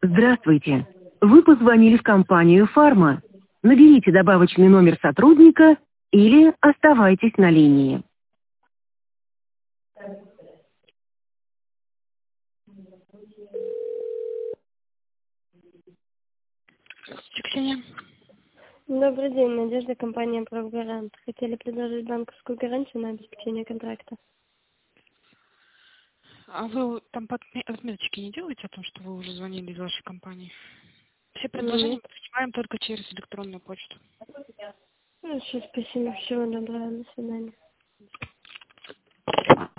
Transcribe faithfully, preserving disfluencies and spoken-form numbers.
Здравствуйте. Вы позвонили в компанию «Фарма». Наберите добавочный номер сотрудника или оставайтесь на линии. Ксения. Добрый день, Надежда, компания «Правгарант». Хотели предложить банковскую гарантию на обеспечение контракта. А вы там подме- отметочки не делаете о том, что вы уже звонили из вашей компании? Все предложения Нет. мы принимаем только через электронную почту. Хорошо, спасибо. Всего доброго. До свидания.